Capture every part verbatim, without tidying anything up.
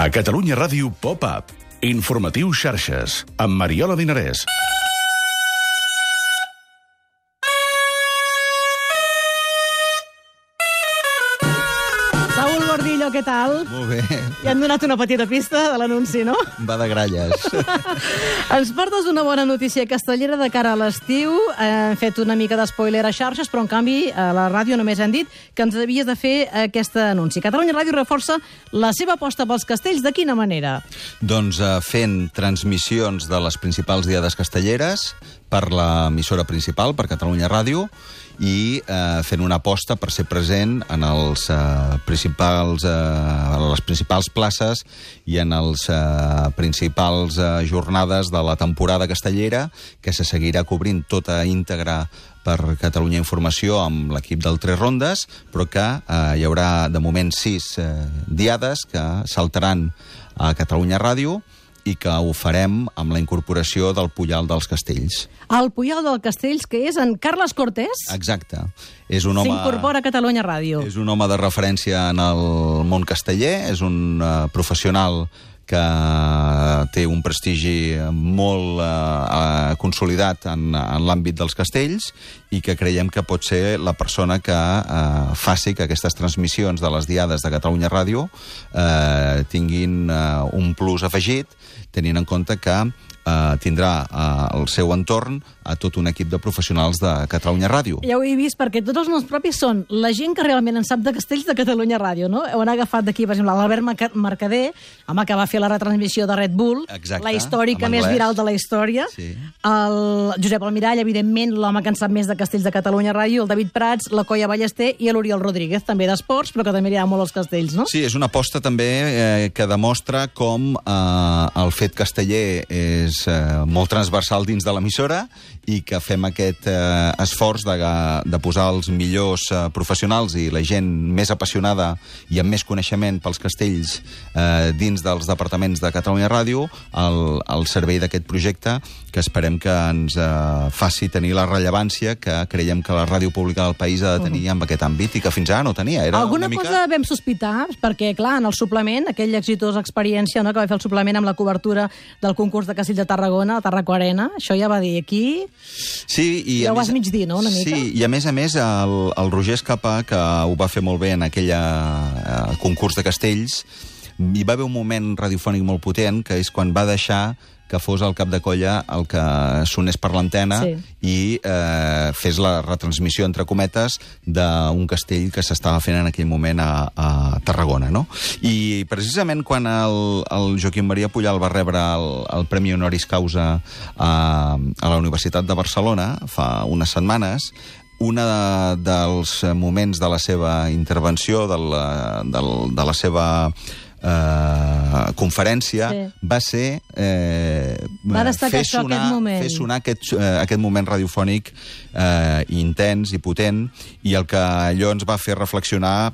A Catalunya Ràdio Pop-Up. Informatiu Xarxes, amb Mariola Dinarès. Saúl Gordillo, què tal? Molt bé. Ja hem donat una petita pista de l'anunci, no? Va de gralles. Ens portes una bona notícia castellera de cara a l'estiu. Hem fet una mica d'espoiler a xarxes, però en canvi a la ràdio només hem dit que ens havies de fer aquest anunci. Catalunya Ràdio reforça la seva aposta pels castells. De quina manera? Doncs eh, fent transmissions de les principals diades castelleres per l'emissora principal, per Catalunya Ràdio, i eh, fent una aposta per ser present en els eh, principals eh, les principals places i en els eh, principals eh, jornades de la temporada castellera, que se seguirà cobrint tota íntegra per Catalunya Informació amb l'equip del Tres Rondes, però que eh, hi haurà de moment sis eh, diades que saltaran a Catalunya Ràdio i que ho farem amb la incorporació del Pujal dels Castells. El Pujal dels Castells, que és en Carles Cortés, Exacte. És un home... s'incorpora a Catalunya Ràdio. És un home de referència en el món casteller, és un uh, professional que té un prestigi molt uh, consolidat en, en l'àmbit dels castells i que creiem que pot ser la persona que uh, faci que aquestes transmissions de les diades de Catalunya Ràdio uh, tinguin uh, un plus afegit, tenint en compte que Uh, tindrà uh, al seu entorn a tot un equip de professionals de Catalunya Ràdio. Ja ho he vist, perquè tots els noms propis són la gent que realment en sap de castells de Catalunya Ràdio, no? Heu agafat d'aquí, per exemple, l'Albert Mercader, home que va fer la retransmissió de Red Bull, Exacte, la històrica més viral de la història, sí. El Josep Almirall, evidentment, l'home que en sap més de castells de Catalunya Ràdio, el David Prats, la Colla Ballester i l'Oriol Rodríguez, també d'esports, però que també li ha molt els castells, no? Sí, és una aposta també eh, que demostra com eh, el fet casteller és eh, molt transversal dins de l'emissora i que fem aquest eh, esforç de, de posar els millors eh, professionals i la gent més apassionada i amb més coneixement pels castells eh, dins dels departaments de Catalunya Ràdio al, al servei d'aquest projecte, que esperem que ens eh, faci tenir la rellevància que creiem que la ràdio pública del país ha de tenir en aquest àmbit i que fins ara no tenia. Era Alguna una mica... cosa vam sospitar, perquè, clar, en el suplement, aquella exitosa experiència, no?, que va fer el suplement amb la cobertura del concurs de castells de Tarragona, a Tarraco Arena, això ja va dir aquí... Sí, i ja a ho més, vas mig dir, no?, una mica. Sí, i a més a més el, el Roger Escapa, que ho va fer molt bé en aquell uh, concurs de castells, hi va haver un moment radiofònic molt potent, que és quan va deixar que fos el cap de colla el que sonés per l'antena sí. i eh, fes la retransmissió, entre cometes, d'un castell que s'estava fent en aquell moment a, a Tarragona, no? I precisament quan el, el Joaquim Maria Pujal va rebre el, el Premi Honoris Causa a, a la Universitat de Barcelona fa unes setmanes, un de, dels moments de la seva intervenció, de la, de, de la seva eh, conferència, sí. va ser eh, va destacar fer això, sonar, aquest moment. fer sonar aquest, eh, aquest moment radiofònic eh, intens i potent, i el que allò ens va fer reflexionar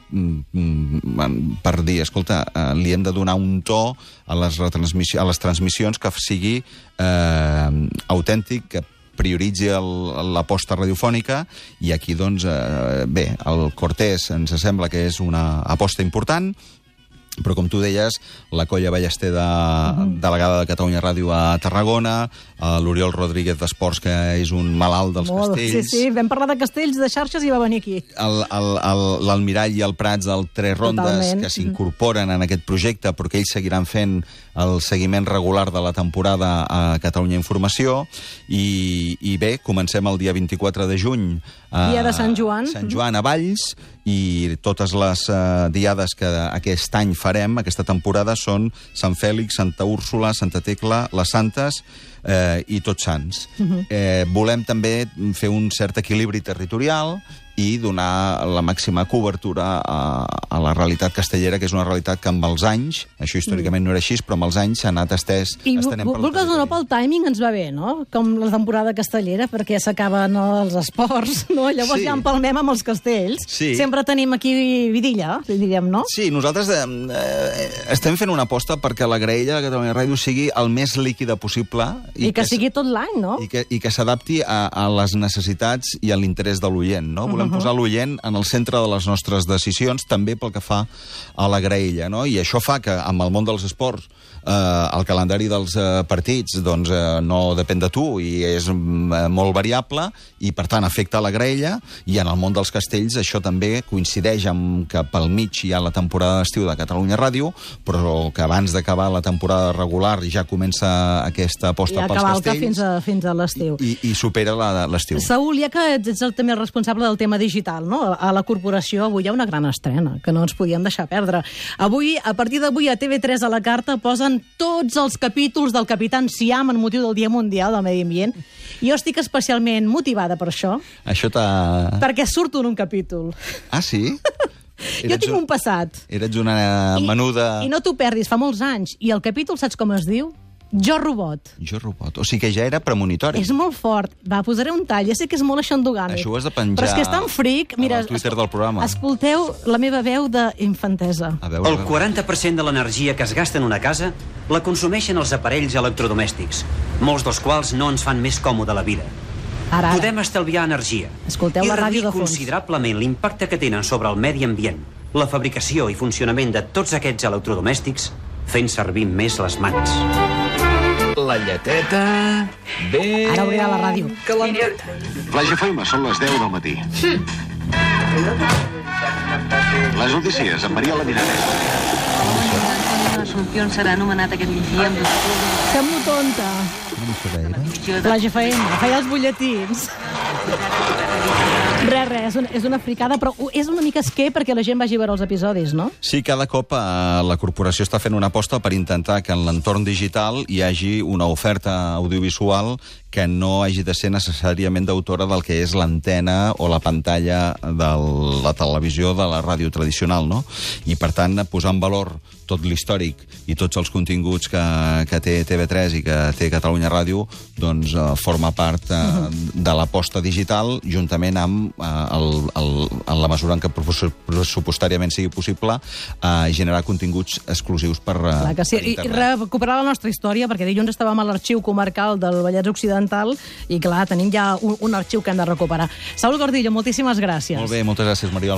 mm, per dir, escolta, eh, li hem de donar un to a les, a les transmissions que sigui eh, autèntic, que prioritzi l'aposta radiofònica, i aquí, doncs, eh, bé, el Cortés ens sembla que és una aposta important, però, com tu deies, la Colla Ballester, de, uh-huh. delegada de Catalunya Ràdio a Tarragona, l'Oriol Rodríguez d'Esports, que és un malalt dels Molt, castells. Sí, sí, vam parlar de castells, de xarxes i va venir aquí. L'Almirall i el Prats del Tres Rondes, Totalment. que s'incorporen en aquest projecte, perquè ells seguiran fent el seguiment regular de la temporada a Catalunya Informació, i, i bé, comencem el dia vint-i-quatre de juny a dia de Sant Joan. Sant Joan a Valls, i totes les uh, diades que aquest any farem, aquesta temporada, són Sant Fèlix, Santa Úrsula, Santa Tecla, les Santes eh, i Tots Sants. Uh-huh. eh, volem també fer un cert equilibri territorial i donar la màxima cobertura a, a la realitat castellera, que és una realitat que amb els anys, això històricament no era així, però amb els anys s'ha anat estès, I estenent per vulgues o no, pel timing ens va bé, no? Com la temporada castellera, perquè ja s'acaben els esports, no? Llavors Sí. ja empalmem amb els castells. Sí. Sempre tenim aquí vidilla, diríem, no? Sí, nosaltres eh, eh, estem fent una aposta perquè la graella de Catalunya Ràdio sigui el més líquida possible. I, I que, que sigui tot l'any, no? I que, i que s'adapti a, a les necessitats i a l'interès de l'oient, no? Volem intentem uh -huh. posar l'oient en el centre de les nostres decisions, també pel que fa a la graella, no? I això fa que, amb el món dels esports, eh, el calendari dels eh, partits doncs, eh, no depèn de tu i és eh, molt variable i, per tant, afecta la graella, i en el món dels castells això també coincideix amb que pel mig hi ha la temporada d'estiu de Catalunya Ràdio, però que abans d'acabar la temporada regular ja comença aquesta aposta pels castells. I cavalca fins a, fins a l'estiu. I, i supera l'estiu. Saúl, ja que ets el, també el responsable del tema digital, no? A la corporació avui hi ha una gran estrena, que no ens podíem deixar perdre. Avui, a partir d'avui, a T V tres a la carta posen tots els capítols del Capitán Siam en motiu del Dia Mundial del Medi Ambient. Jo estic especialment motivada per això. Això t'ha... Perquè surto en un capítol. Ah, sí? Jo tinc un passat. Eres una menuda... I, i no t'ho perdis, fa molts anys. I el capítol, saps com es diu? Jo Robot. Jo Robot. O sigui que ja era premonitori. És molt fort. Va, posaré un tall. Ja sé que és molt aixandogàmic. Això ho has de penjar... Però és que és tan fric. Mira, al Twitter del programa. Escolteu la meva veu d'infantesa. El quaranta per cent de l'energia que es gasta en una casa la consumeixen els aparells electrodomèstics, molts dels quals no ens fan més còmode la vida. Ara, ara. Podem estalviar energia. Escolteu la ràdio de fons. I reduir considerablement l'impacte que tenen sobre el medi ambient, la fabricació i funcionament de tots aquests electrodomèstics, fent servir més les mans. La lleteta... Bé... Ara obrirà la ràdio. Calenteta. La F M, són les deu del matí. Les notícies, amb Maria Laminaret. L'Assumpció serà anomenat aquest migdia amb... Semblo tonta. La F M, feia els butlletins. Res, res, és una, és una fricada, però és una mica esquer perquè la gent vagi a veure els episodis, no? Sí, cada cop eh, la corporació està fent una aposta per intentar que en l'entorn digital hi hagi una oferta audiovisual que no hagi de ser necessàriament d'autora del que és l'antena o la pantalla de la televisió de la ràdio tradicional, no? I, per tant, posar en valor tot l'històric i tots els continguts que, que té T V tres i que té Catalunya Ràdio, doncs eh, forma part eh, de l'aposta digital, juntament amb, eh, el, el, en la mesura en què pressupostàriament sigui possible, eh, generar continguts exclusius per, eh, Clar que sí. per I, internet. I recuperar la nostra història, perquè dilluns estàvem a l'arxiu comarcal del Vallès Occidental i, clar, tenim ja un, un arxiu que hem de recuperar. Saúl Gordillo, moltíssimes gràcies. Molt bé, moltes gràcies, Mariola.